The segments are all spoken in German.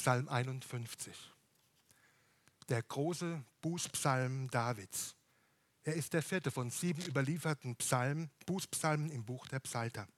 Psalm 51. Der große Bußpsalm Davids. Er ist der 4. von 7 überlieferten Bußpsalmen im Buch der Psalter.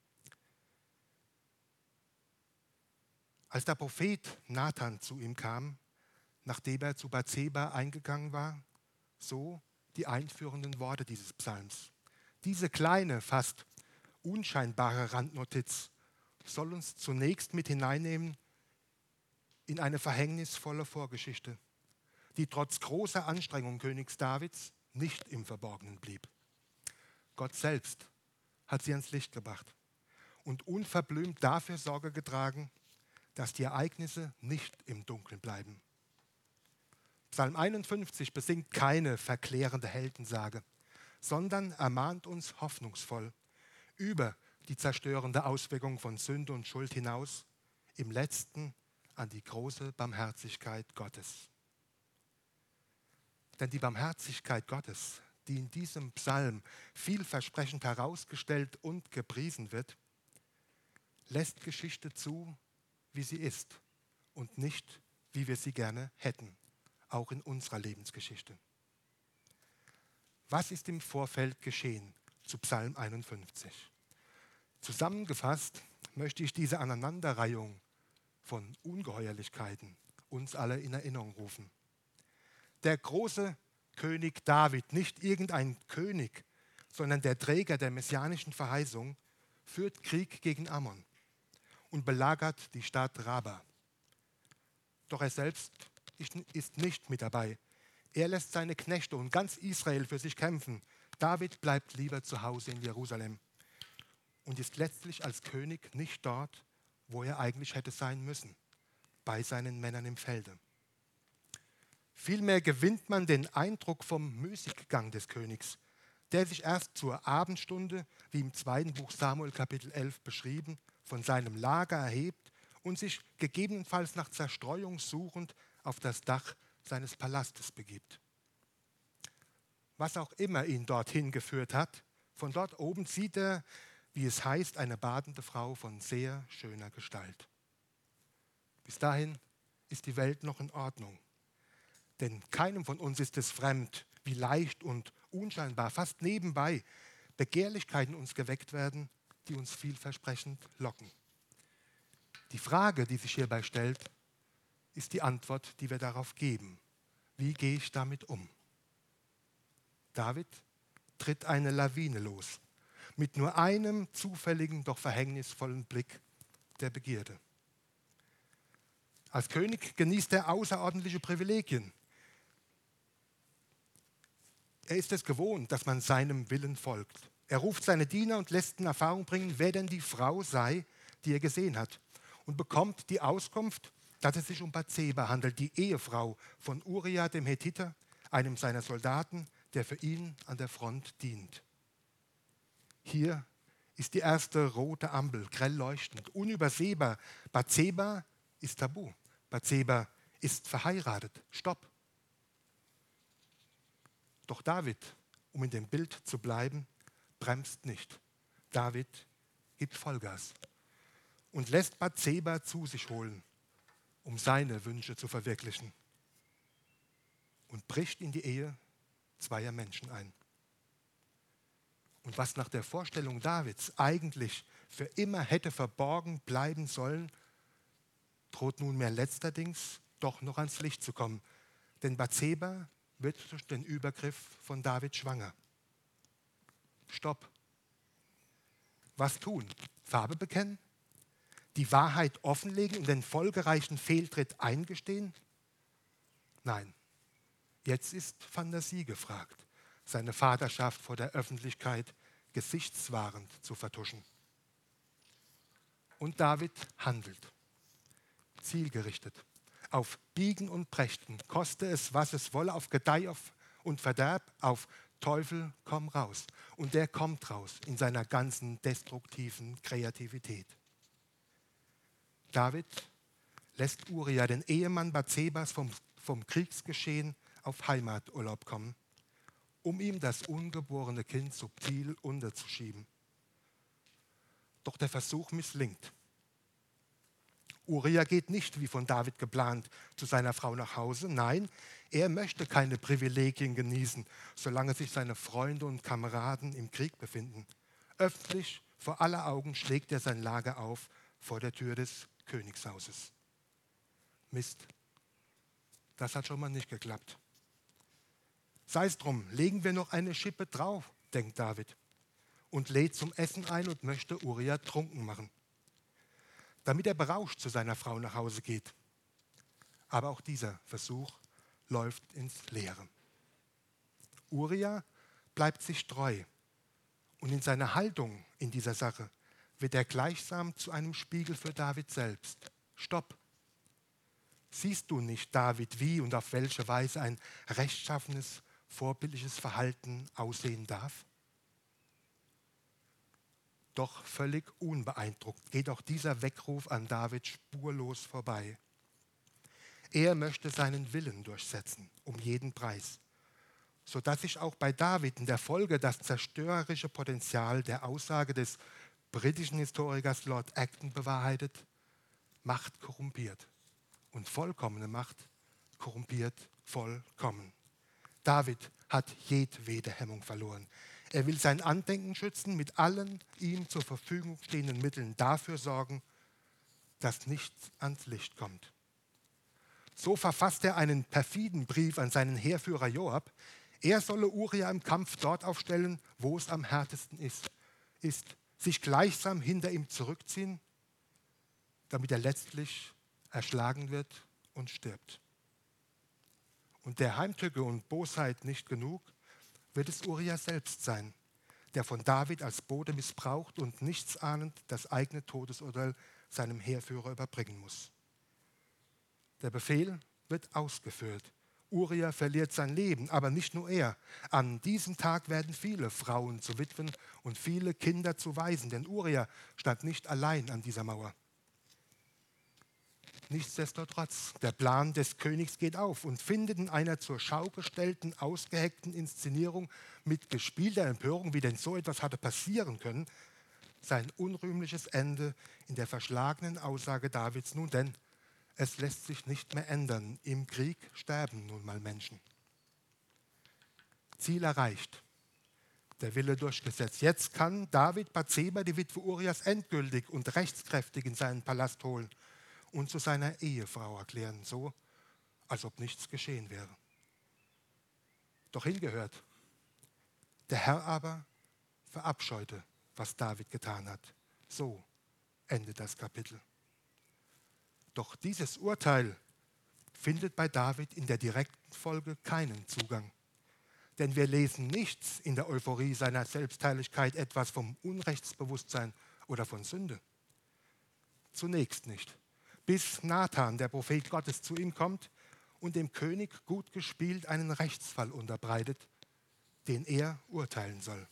Als der Prophet Nathan zu ihm kam, nachdem er zu Bathseba eingegangen war, so die einführenden Worte dieses Psalms. Diese kleine, fast unscheinbare Randnotiz soll uns zunächst mit hineinnehmen in eine verhängnisvolle Vorgeschichte, die trotz großer Anstrengung Königs Davids nicht im Verborgenen blieb. Gott selbst hat sie ans Licht gebracht und unverblümt dafür Sorge getragen, dass die Ereignisse nicht im Dunkeln bleiben. Psalm 51 besingt keine verklärende Heldensage, sondern ermahnt uns hoffnungsvoll über die zerstörende Auswirkung von Sünde und Schuld hinaus, im Letzten an die große Barmherzigkeit Gottes. Denn die Barmherzigkeit Gottes, die in diesem Psalm vielversprechend herausgestellt und gepriesen wird, lässt Geschichte zu, wie sie ist und nicht, wie wir sie gerne hätten, auch in unserer Lebensgeschichte. Was ist im Vorfeld geschehen zu Psalm 51? Zusammengefasst möchte ich diese Aneinanderreihung von Ungeheuerlichkeiten uns alle in Erinnerung rufen. Der große König David, nicht irgendein König, sondern der Träger der messianischen Verheißung, führt Krieg gegen Ammon und belagert die Stadt Raba. Doch er selbst ist nicht mit dabei. Er lässt seine Knechte und ganz Israel für sich kämpfen. David bleibt lieber zu Hause in Jerusalem und ist letztlich als König nicht dort, wo er eigentlich hätte sein müssen, bei seinen Männern im Felde. Vielmehr gewinnt man den Eindruck vom Müßiggang des Königs, der sich erst zur Abendstunde, wie im 2. Buch Samuel Kapitel 11 beschrieben, von seinem Lager erhebt und sich gegebenenfalls nach Zerstreuung suchend auf das Dach seines Palastes begibt. Was auch immer ihn dorthin geführt hat, von dort oben sieht er, wie es heißt, eine badende Frau von sehr schöner Gestalt. Bis dahin ist die Welt noch in Ordnung. Denn keinem von uns ist es fremd, wie leicht und unscheinbar, fast nebenbei, Begehrlichkeiten uns geweckt werden, die uns vielversprechend locken. Die Frage, die sich hierbei stellt, ist die Antwort, die wir darauf geben. Wie gehe ich damit um? David tritt eine Lawine los, mit nur einem zufälligen, doch verhängnisvollen Blick der Begierde. Als König genießt er außerordentliche Privilegien. Er ist es gewohnt, dass man seinem Willen folgt. Er ruft seine Diener und lässt in Erfahrung bringen, wer denn die Frau sei, die er gesehen hat, und bekommt die Auskunft, dass es sich um Bathseba handelt, die Ehefrau von Uria dem Hethiter, einem seiner Soldaten, der für ihn an der Front dient. Hier ist die erste rote Ampel, grell leuchtend, unübersehbar. Bathseba ist tabu. Bathseba ist verheiratet. Stopp. Doch David, um in dem Bild zu bleiben, bremst nicht. David gibt Vollgas und lässt Bathseba zu sich holen, um seine Wünsche zu verwirklichen, und bricht in die Ehe zweier Menschen ein. Und was nach der Vorstellung Davids eigentlich für immer hätte verborgen bleiben sollen, droht nunmehr letzterdings doch noch ans Licht zu kommen. Denn Bathseba wird durch den Übergriff von David schwanger. Stopp. Was tun? Farbe bekennen? Die Wahrheit offenlegen und den folgereichen Fehltritt eingestehen? Nein. Jetzt ist Fantasie gefragt, seine Vaterschaft vor der Öffentlichkeit gesichtswahrend zu vertuschen. Und David handelt, zielgerichtet, auf Biegen und Brechen, koste es, was es wolle, auf Gedeih und Verderb, auf Teufel, komm raus. Und der kommt raus in seiner ganzen destruktiven Kreativität. David lässt Uria, den Ehemann Bathsebas, vom Kriegsgeschehen auf Heimaturlaub kommen, um ihm das ungeborene Kind subtil unterzuschieben. Doch der Versuch misslingt. Uria geht nicht, wie von David geplant, zu seiner Frau nach Hause. Nein, er möchte keine Privilegien genießen, solange sich seine Freunde und Kameraden im Krieg befinden. Öffentlich, vor aller Augen, schlägt er sein Lager auf vor der Tür des Königshauses. Mist, das hat schon mal nicht geklappt. Sei es drum, legen wir noch eine Schippe drauf, denkt David, und lädt zum Essen ein und möchte Uria trunken machen, damit er berauscht zu seiner Frau nach Hause geht. Aber auch dieser Versuch läuft ins Leere. Uria bleibt sich treu und in seiner Haltung in dieser Sache wird er gleichsam zu einem Spiegel für David selbst. Stopp! Siehst du nicht, David, wie und auf welche Weise ein rechtschaffenes, vorbildliches Verhalten aussehen darf? Doch völlig unbeeindruckt geht auch dieser Weckruf an David spurlos vorbei. Er möchte seinen Willen durchsetzen, um jeden Preis, sodass sich auch bei David in der Folge das zerstörerische Potenzial der Aussage des britischen Historikers Lord Acton bewahrheitet: Macht korrumpiert und vollkommene Macht korrumpiert vollkommen. David hat jedwede Hemmung verloren. Er will sein Andenken schützen, mit allen ihm zur Verfügung stehenden Mitteln dafür sorgen, dass nichts ans Licht kommt. So verfasst er einen perfiden Brief an seinen Heerführer Joab. Er solle Uria im Kampf dort aufstellen, wo es am härtesten ist, sich gleichsam hinter ihm zurückziehen, damit er letztlich erschlagen wird und stirbt. Und der Heimtücke und Bosheit nicht genug, wird es Uria selbst sein, der von David als Bote missbraucht und nichtsahnend das eigene Todesurteil seinem Heerführer überbringen muss. Der Befehl wird ausgeführt. Uria verliert sein Leben, aber nicht nur er. An diesem Tag werden viele Frauen zu Witwen und viele Kinder zu Waisen, denn Uria stand nicht allein an dieser Mauer. Nichtsdestotrotz, der Plan des Königs geht auf und findet in einer zur Schau gestellten, ausgeheckten Inszenierung mit gespielter Empörung, wie denn so etwas hatte passieren können, sein unrühmliches Ende in der verschlagenen Aussage Davids: Nun denn, es lässt sich nicht mehr ändern, im Krieg sterben nun mal Menschen. Ziel erreicht, der Wille durchgesetzt. Jetzt kann David Bathseba, die Witwe Urias, endgültig und rechtskräftig in seinen Palast holen und zu seiner Ehefrau erklären, so als ob nichts geschehen wäre. Doch hingehört, der Herr aber verabscheute, was David getan hat. So endet das Kapitel. Doch dieses Urteil findet bei David in der direkten Folge keinen Zugang. Denn wir lesen nichts in der Euphorie seiner Selbstheiligkeit etwas vom Unrechtsbewusstsein oder von Sünde. Zunächst nicht. Bis Nathan, der Prophet Gottes, zu ihm kommt und dem König gut gespielt einen Rechtsfall unterbreitet, den er urteilen soll.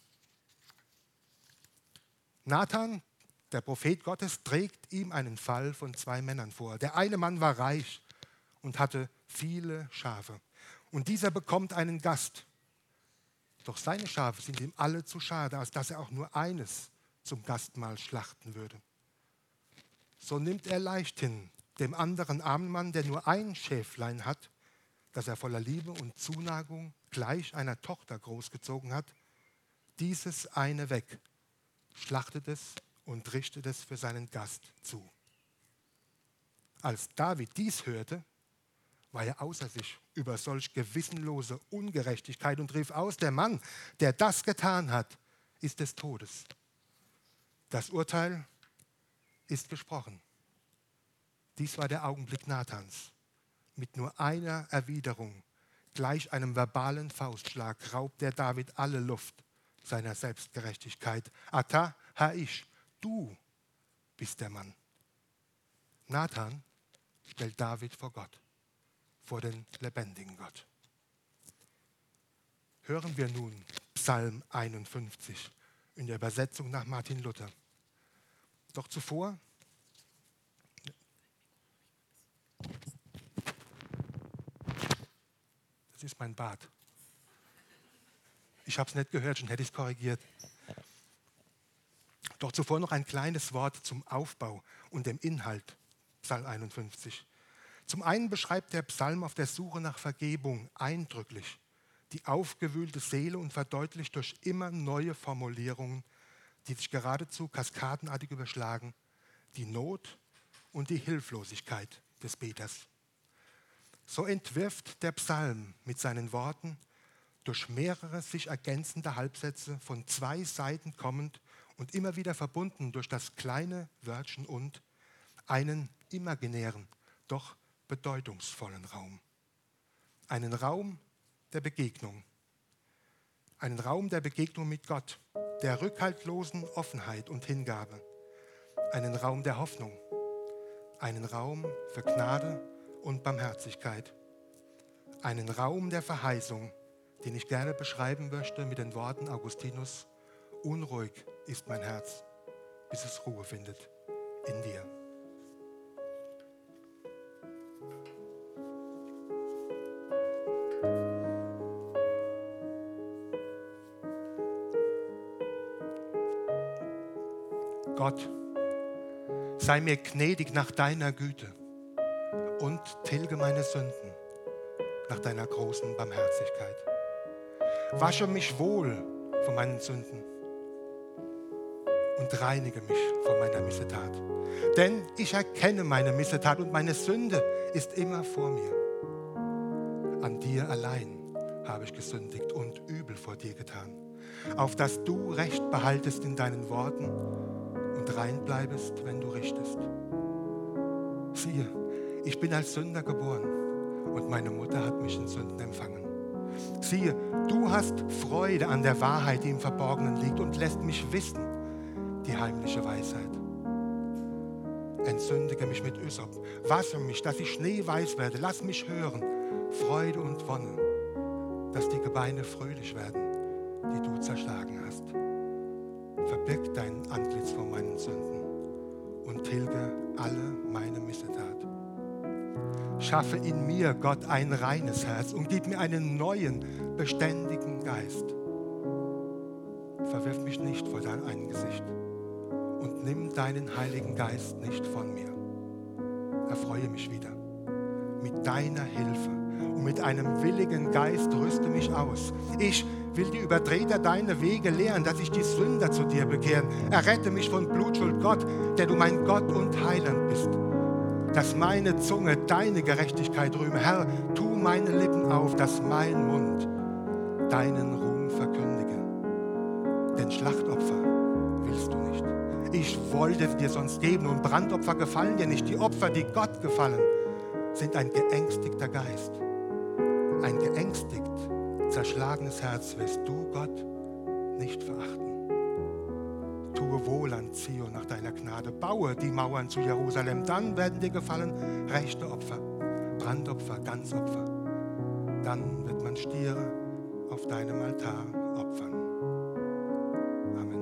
Nathan, der Prophet Gottes, trägt ihm einen Fall von 2 Männern vor. Der eine Mann war reich und hatte viele Schafe. Und dieser bekommt einen Gast. Doch seine Schafe sind ihm alle zu schade, als dass er auch nur eines zum Gastmahl schlachten würde. So nimmt er leichthin dem anderen armen Mann, der nur ein Schäflein hat, das er voller Liebe und Zuneigung gleich einer Tochter großgezogen hat, dieses eine weg, schlachtet es und richtet es für seinen Gast zu. Als David dies hörte, war er außer sich über solch gewissenlose Ungerechtigkeit und rief aus: Der Mann, der das getan hat, ist des Todes. Das Urteil ist gesprochen. Dies war der Augenblick Nathans. Mit nur einer Erwiderung, gleich einem verbalen Faustschlag, raubt der David alle Luft seiner Selbstgerechtigkeit. Ata haish, du bist der Mann. Nathan stellt David vor Gott, vor den lebendigen Gott. Hören wir nun Psalm 51 in der Übersetzung nach Martin Luther. Doch zuvor das ist mein Bart. Ich habe es nicht gehört, schon hätte ich es korrigiert. Doch zuvor noch ein kleines Wort zum Aufbau und dem Inhalt Psalm 51. Zum einen beschreibt der Psalm auf der Suche nach Vergebung eindrücklich die aufgewühlte Seele und verdeutlicht durch immer neue Formulierungen, die sich geradezu kaskadenartig überschlagen, die Not und die Hilflosigkeit des Beters. So entwirft der Psalm mit seinen Worten durch mehrere sich ergänzende Halbsätze von zwei Seiten kommend und immer wieder verbunden durch das kleine Wörtchen und einen imaginären, doch bedeutungsvollen Raum. Einen Raum der Begegnung. Einen Raum der Begegnung mit Gott, der rückhaltlosen Offenheit und Hingabe. Einen Raum der Hoffnung. Einen Raum für Gnade und Barmherzigkeit. Einen Raum der Verheißung, den ich gerne beschreiben möchte mit den Worten Augustinus: Unruhig ist mein Herz, bis es Ruhe findet in dir. Gott, sei mir gnädig nach deiner Güte und tilge meine Sünden nach deiner großen Barmherzigkeit. Wasche mich wohl von meinen Sünden und reinige mich von meiner Missetat. Denn ich erkenne meine Missetat und meine Sünde ist immer vor mir. An dir allein habe ich gesündigt und übel vor dir getan, auf dass du Recht behaltest in deinen Worten und rein bleibest, wenn du richtest. Siehe, ich bin als Sünder geboren und meine Mutter hat mich in Sünden empfangen. Siehe, du hast Freude an der Wahrheit, die im Verborgenen liegt und lässt mich wissen die heimliche Weisheit. Entsündige mich mit Hyssop, wasche mich, dass ich schneeweiß werde, lass mich hören Freude und Wonne, dass die Gebeine fröhlich werden, die du zerschlagen hast. Verbirg dein Antlitz vor meinen Sünden und tilge alle meine Missetat. Schaffe in mir, Gott, ein reines Herz und gib mir einen neuen, beständigen Geist. Verwirf mich nicht vor dein Angesicht und nimm deinen Heiligen Geist nicht von mir. Erfreue mich wieder mit deiner Hilfe und mit einem willigen Geist rüste mich aus. Ich will die Übertreter deine Wege lehren, dass sich die Sünder zu dir bekehren. Errette mich von Blutschuld, Gott, der du mein Gott und Heiland bist. Dass meine Zunge deine Gerechtigkeit rühme. Herr, tu meine Lippen auf, dass mein Mund deinen Ruhm verkündige. Denn Schlachtopfer willst du nicht. Ich wollte dir sonst geben und Brandopfer gefallen dir nicht. Die Opfer, die Gott gefallen, sind ein geängstigter Geist. Ein geängstigt, zerschlagenes Herz wirst du, Gott, nicht verachten. Tue wohl an Zion nach deiner Gnade, baue die Mauern zu Jerusalem, dann werden dir gefallen rechte Opfer, Brandopfer, Ganzopfer. Dann wird man Stiere auf deinem Altar opfern. Amen.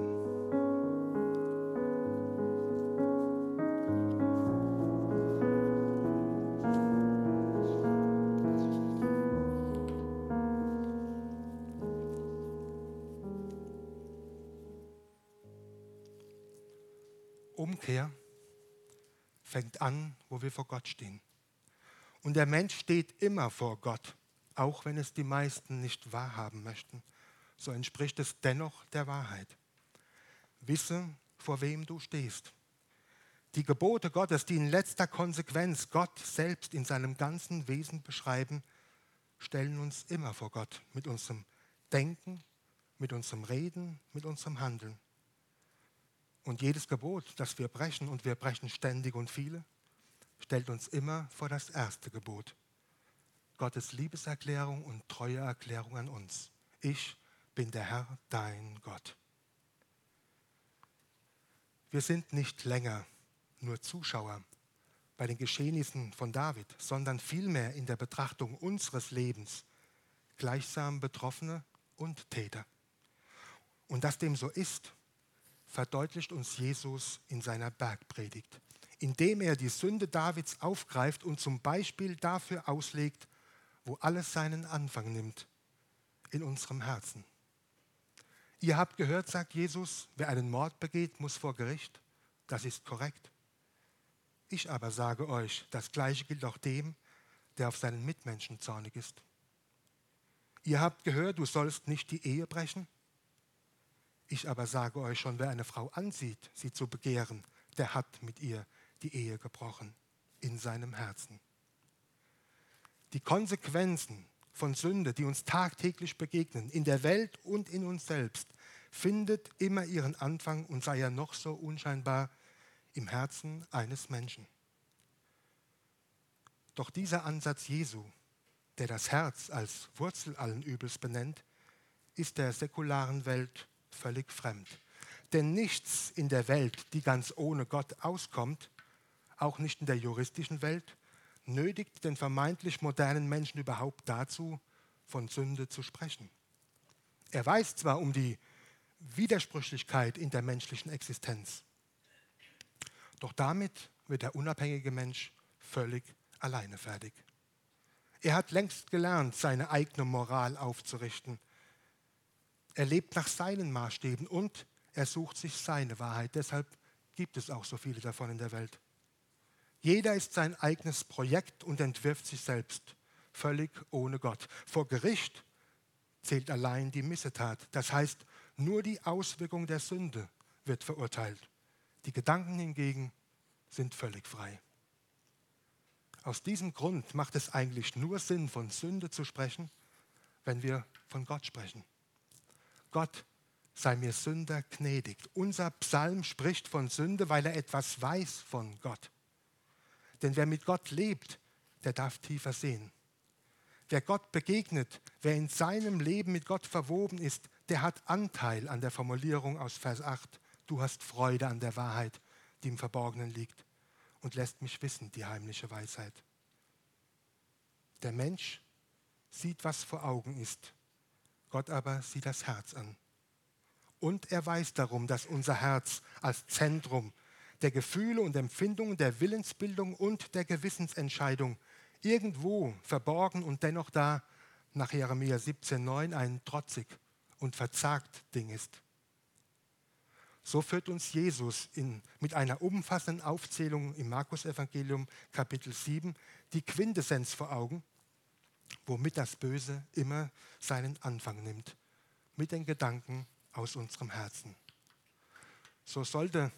Umkehr fängt an, wo wir vor Gott stehen. Und der Mensch steht immer vor Gott, auch wenn es die meisten nicht wahrhaben möchten. So entspricht es dennoch der Wahrheit. Wisse, vor wem du stehst. Die Gebote Gottes, die in letzter Konsequenz Gott selbst in seinem ganzen Wesen beschreiben, stellen uns immer vor Gott mit unserem Denken, mit unserem Reden, mit unserem Handeln. Und jedes Gebot, das wir brechen, und wir brechen ständig und viele, stellt uns immer vor das erste Gebot. Gottes Liebeserklärung und Treueerklärung an uns. Ich bin der Herr, dein Gott. Wir sind nicht länger nur Zuschauer bei den Geschehnissen von David, sondern vielmehr in der Betrachtung unseres Lebens gleichsam Betroffene und Täter. Und dass dem so ist, verdeutlicht uns Jesus in seiner Bergpredigt, indem er die Sünde Davids aufgreift und zum Beispiel dafür auslegt, wo alles seinen Anfang nimmt, in unserem Herzen. Ihr habt gehört, sagt Jesus, wer einen Mord begeht, muss vor Gericht. Das ist korrekt. Ich aber sage euch, das Gleiche gilt auch dem, der auf seinen Mitmenschen zornig ist. Ihr habt gehört, du sollst nicht die Ehe brechen. Ich aber sage euch schon, wer eine Frau ansieht, sie zu begehren, der hat mit ihr die Ehe gebrochen in seinem Herzen. Die Konsequenzen von Sünde, die uns tagtäglich begegnen, in der Welt und in uns selbst, findet immer ihren Anfang und sei er noch so unscheinbar im Herzen eines Menschen. Doch dieser Ansatz Jesu, der das Herz als Wurzel allen Übels benennt, ist der säkularen Welt völlig fremd. Denn nichts in der Welt, die ganz ohne Gott auskommt, auch nicht in der juristischen Welt, nötigt den vermeintlich modernen Menschen überhaupt dazu, von Sünde zu sprechen. Er weiß zwar um die Widersprüchlichkeit in der menschlichen Existenz, doch damit wird der unabhängige Mensch völlig alleine fertig. Er hat längst gelernt, seine eigene Moral aufzurichten. Er lebt nach seinen Maßstäben und er sucht sich seine Wahrheit. Deshalb gibt es auch so viele davon in der Welt. Jeder ist sein eigenes Projekt und entwirft sich selbst, völlig ohne Gott. Vor Gericht zählt allein die Missetat. Das heißt, nur die Auswirkung der Sünde wird verurteilt. Die Gedanken hingegen sind völlig frei. Aus diesem Grund macht es eigentlich nur Sinn, von Sünde zu sprechen, wenn wir von Gott sprechen. Gott sei mir Sünder gnädig. Unser Psalm spricht von Sünde, weil er etwas weiß von Gott. Denn wer mit Gott lebt, der darf tiefer sehen. Wer Gott begegnet, wer in seinem Leben mit Gott verwoben ist, der hat Anteil an der Formulierung aus Vers 8. Du hast Freude an der Wahrheit, die im Verborgenen liegt, und lässt mich wissen, die heimliche Weisheit. Der Mensch sieht, was vor Augen ist. Gott aber sieht das Herz an. Und er weiß darum, dass unser Herz als Zentrum der Gefühle und Empfindungen, der Willensbildung und der Gewissensentscheidung irgendwo verborgen und dennoch da nach Jeremia 17,9 ein trotzig und verzagt Ding ist. So führt uns Jesus mit einer umfassenden Aufzählung im Markus-Evangelium Kapitel 7 die Quintessenz vor Augen, womit das Böse immer seinen Anfang nimmt, mit den Gedanken aus unserem Herzen. So sollte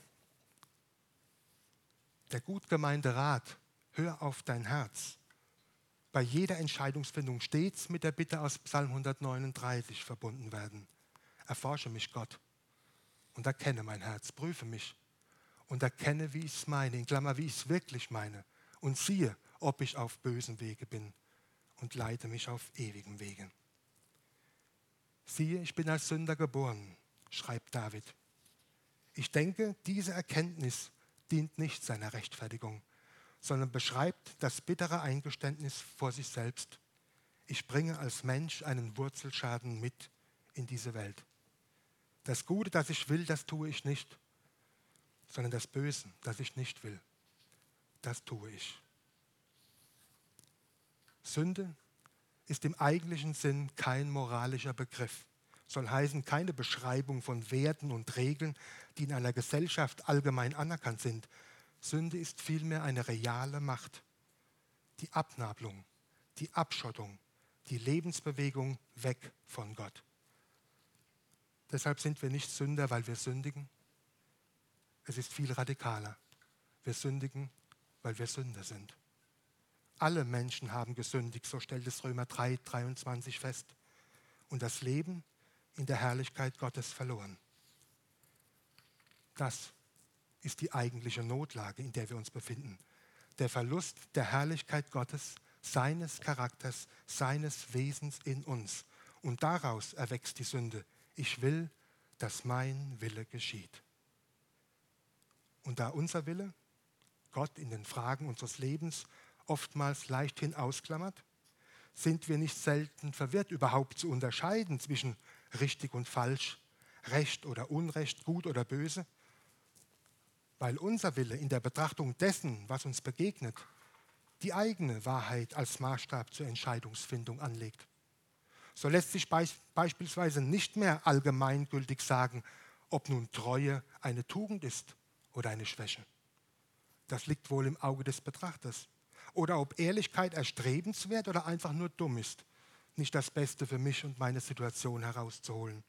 der gut gemeinte Rat, hör auf dein Herz, bei jeder Entscheidungsfindung stets mit der Bitte aus Psalm 139 verbunden werden. Erforsche mich, Gott, und erkenne mein Herz, prüfe mich und erkenne, wie ich es meine, in Klammer, wie ich es wirklich meine, und siehe, ob ich auf bösen Wege bin und leite mich auf ewigen Wegen. Siehe, ich bin als Sünder geboren, schreibt David. Ich denke, diese Erkenntnis dient nicht seiner Rechtfertigung, sondern beschreibt das bittere Eingeständnis vor sich selbst. Ich bringe als Mensch einen Wurzelschaden mit in diese Welt. Das Gute, das ich will, das tue ich nicht, sondern das Böse, das ich nicht will, das tue ich. Sünde ist im eigentlichen Sinn kein moralischer Begriff, soll heißen keine Beschreibung von Werten und Regeln, die in einer Gesellschaft allgemein anerkannt sind. Sünde ist vielmehr eine reale Macht. Die Abnabelung, die Abschottung, die Lebensbewegung weg von Gott. Deshalb sind wir nicht Sünder, weil wir sündigen. Es ist viel radikaler. Wir sündigen, weil wir Sünder sind. Alle Menschen haben gesündigt, so stellt es Römer 3,23 fest. Und das Leben in der Herrlichkeit Gottes verloren. Das ist die eigentliche Notlage, in der wir uns befinden. Der Verlust der Herrlichkeit Gottes, seines Charakters, seines Wesens in uns. Und daraus erwächst die Sünde. Ich will, dass mein Wille geschieht. Und da unser Wille Gott in den Fragen unseres Lebens oftmals leichthin ausklammert, sind wir nicht selten verwirrt, überhaupt zu unterscheiden zwischen richtig und falsch, Recht oder Unrecht, gut oder böse, weil unser Wille in der Betrachtung dessen, was uns begegnet, die eigene Wahrheit als Maßstab zur Entscheidungsfindung anlegt. So lässt sich beispielsweise nicht mehr allgemeingültig sagen, ob nun Treue eine Tugend ist oder eine Schwäche. Das liegt wohl im Auge des Betrachters. Oder ob Ehrlichkeit erstrebenswert oder einfach nur dumm ist, nicht das Beste für mich und meine Situation herauszuholen.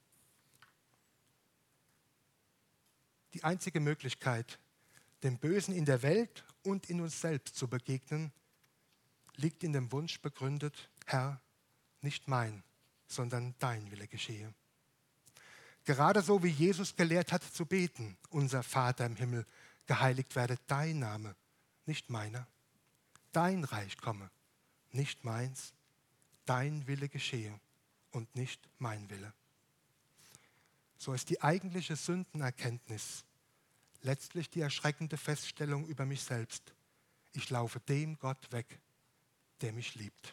Die einzige Möglichkeit, dem Bösen in der Welt und in uns selbst zu begegnen, liegt in dem Wunsch begründet: Herr, nicht mein, sondern dein Wille geschehe. Gerade so wie Jesus gelehrt hat zu beten: Unser Vater im Himmel, geheiligt werde dein Name, nicht meiner. Dein Reich komme, nicht meins. Dein Wille geschehe und nicht mein Wille. So ist die eigentliche Sündenerkenntnis letztlich die erschreckende Feststellung über mich selbst: Ich laufe dem Gott weg, der mich liebt.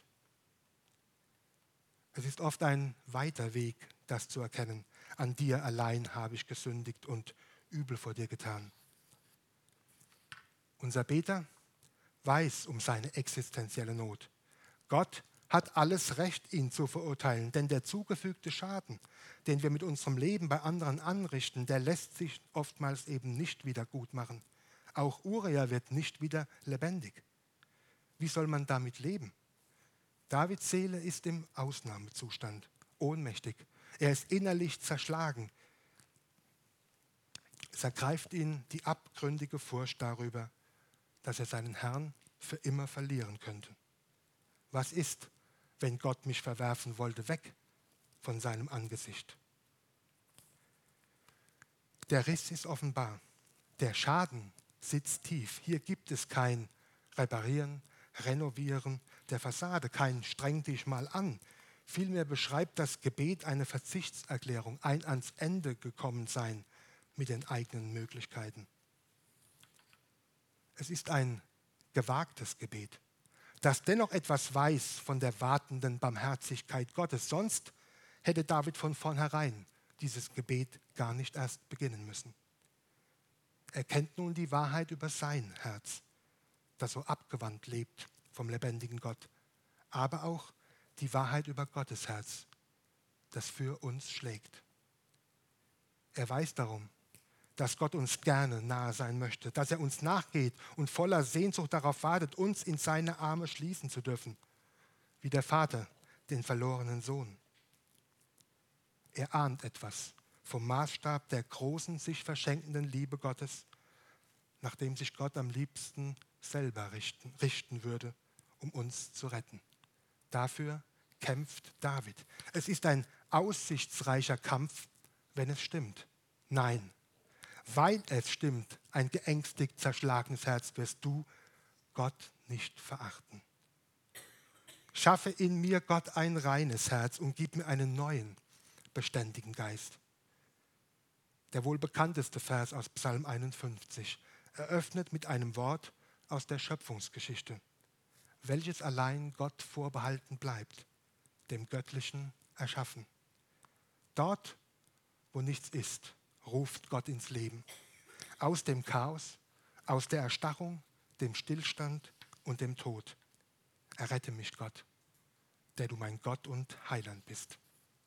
Es ist oft ein weiter Weg, das zu erkennen. An dir allein habe ich gesündigt und übel vor dir getan. Unser Beter weiß um seine existenzielle Not. Gott hat alles Recht, ihn zu verurteilen, denn der zugefügte Schaden, den wir mit unserem Leben bei anderen anrichten, der lässt sich oftmals eben nicht wieder gut machen. Auch Uria wird nicht wieder lebendig. Wie soll man damit leben? Davids Seele ist im Ausnahmezustand, ohnmächtig. Er ist innerlich zerschlagen. Es ergreift ihn die abgründige Furcht darüber, dass er seinen Herrn für immer verlieren könnte. Was ist, wenn Gott mich verwerfen wollte, weg von seinem Angesicht? Der Riss ist offenbar. Der Schaden sitzt tief. Hier gibt es kein Reparieren, Renovieren der Fassade, kein Streng dich mal an. Vielmehr beschreibt das Gebet eine Verzichtserklärung, ein ans Ende gekommen sein mit den eigenen Möglichkeiten. Es ist ein gewagtes Gebet, das dennoch etwas weiß von der wartenden Barmherzigkeit Gottes. Sonst hätte David von vornherein dieses Gebet gar nicht erst beginnen müssen. Er kennt nun die Wahrheit über sein Herz, das so abgewandt lebt vom lebendigen Gott, aber auch die Wahrheit über Gottes Herz, das für uns schlägt. Er weiß darum, dass Gott uns gerne nahe sein möchte, dass er uns nachgeht und voller Sehnsucht darauf wartet, uns in seine Arme schließen zu dürfen, wie der Vater den verlorenen Sohn. Er ahnt etwas vom Maßstab der großen, sich verschenkenden Liebe Gottes, nach dem sich Gott am liebsten selber richten würde, um uns zu retten. Dafür kämpft David. Es ist ein aussichtsreicher Kampf, wenn es stimmt. Nein, weil es stimmt, ein geängstigt, zerschlagenes Herz wirst du Gott nicht verachten. Schaffe in mir, Gott, ein reines Herz und gib mir einen neuen, beständigen Geist. Der wohl bekannteste Vers aus Psalm 51 eröffnet mit einem Wort aus der Schöpfungsgeschichte, welches allein Gott vorbehalten bleibt, dem göttlichen Erschaffen. Dort, wo nichts ist, ruft Gott ins Leben. Aus dem Chaos, aus der Erstarrung, dem Stillstand und dem Tod. Errette mich, Gott, der du mein Gott und Heiland bist.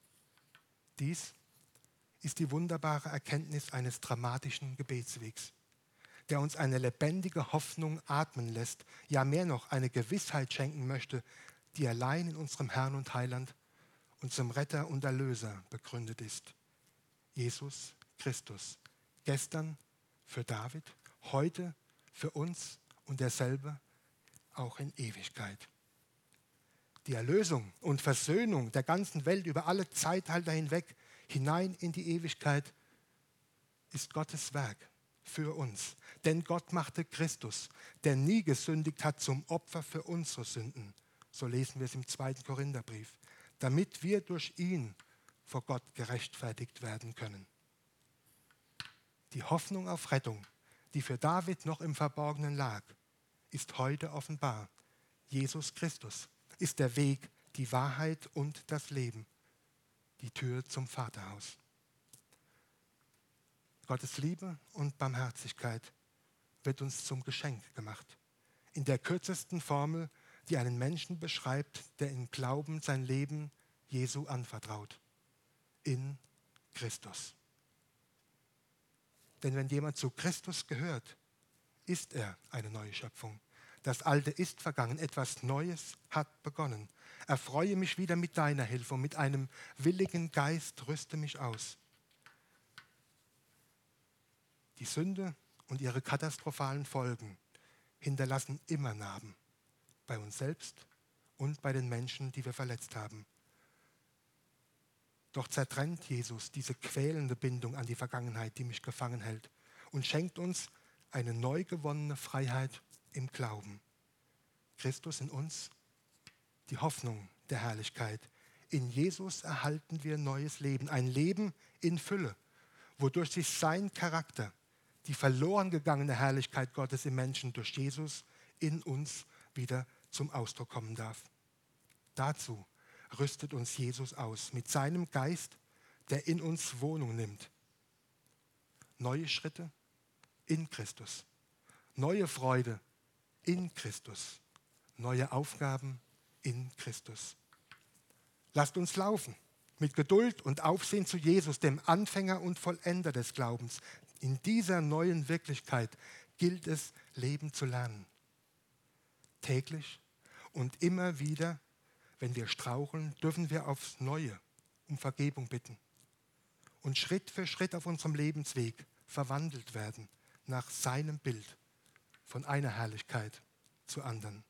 Dies ist die wunderbare Erkenntnis eines dramatischen Gebetswegs, der uns eine lebendige Hoffnung atmen lässt, ja mehr noch eine Gewissheit schenken möchte, die allein in unserem Herrn und Heiland, unserem Retter und Erlöser begründet ist. Jesus Christus, gestern für David, heute für uns und derselbe auch in Ewigkeit. Die Erlösung und Versöhnung der ganzen Welt über alle Zeitalter hinweg hinein in die Ewigkeit ist Gottes Werk für uns. Denn Gott machte Christus, der nie gesündigt hat, zum Opfer für unsere Sünden. So lesen wir es im 2. Korintherbrief, damit wir durch ihn vor Gott gerechtfertigt werden können. Die Hoffnung auf Rettung, die für David noch im Verborgenen lag, ist heute offenbar. Jesus Christus ist der Weg, die Wahrheit und das Leben, die Tür zum Vaterhaus. Gottes Liebe und Barmherzigkeit wird uns zum Geschenk gemacht. In der kürzesten Formel, die einen Menschen beschreibt, der im Glauben sein Leben Jesu anvertraut. In Christus. Denn wenn jemand zu Christus gehört, ist er eine neue Schöpfung. Das Alte ist vergangen, etwas Neues hat begonnen. Erfreue mich wieder mit deiner Hilfe und mit einem willigen Geist rüste mich aus. Die Sünde und ihre katastrophalen Folgen hinterlassen immer Narben bei uns selbst und bei den Menschen, die wir verletzt haben. Doch zertrennt Jesus diese quälende Bindung an die Vergangenheit, die mich gefangen hält, und schenkt uns eine neu gewonnene Freiheit im Glauben. Christus in uns, die Hoffnung der Herrlichkeit. In Jesus erhalten wir neues Leben, ein Leben in Fülle, wodurch sich sein Charakter, die verloren gegangene Herrlichkeit Gottes im Menschen durch Jesus in uns wieder zum Ausdruck kommen darf. Dazu rüstet uns Jesus aus mit seinem Geist, der in uns Wohnung nimmt. Neue Schritte in Christus, neue Freude in Christus, neue Aufgaben in Christus. Lasst uns laufen mit Geduld und Aufsehen zu Jesus, dem Anfänger und Vollender des Glaubens. In dieser neuen Wirklichkeit gilt es, Leben zu lernen. Täglich und immer wieder, wenn wir straucheln, dürfen wir aufs Neue um Vergebung bitten und Schritt für Schritt auf unserem Lebensweg verwandelt werden nach seinem Bild von einer Herrlichkeit zur anderen.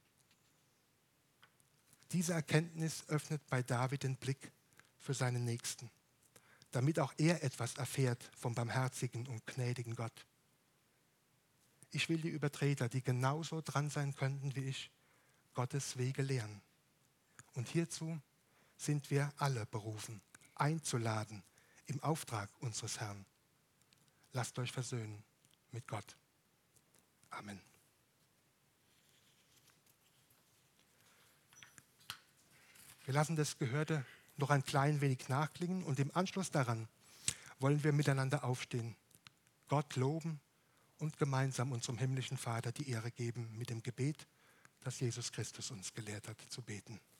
Diese Erkenntnis öffnet bei David den Blick für seinen Nächsten, damit auch er etwas erfährt vom barmherzigen und gnädigen Gott. Ich will die Übertreter, die genauso dran sein könnten wie ich, Gottes Wege lehren. Und hierzu sind wir alle berufen, einzuladen im Auftrag unseres Herrn. Lasst euch versöhnen mit Gott. Amen. Wir lassen das Gehörte noch ein klein wenig nachklingen und im Anschluss daran wollen wir miteinander aufstehen, Gott loben und gemeinsam unserem himmlischen Vater die Ehre geben mit dem Gebet, das Jesus Christus uns gelehrt hat zu beten.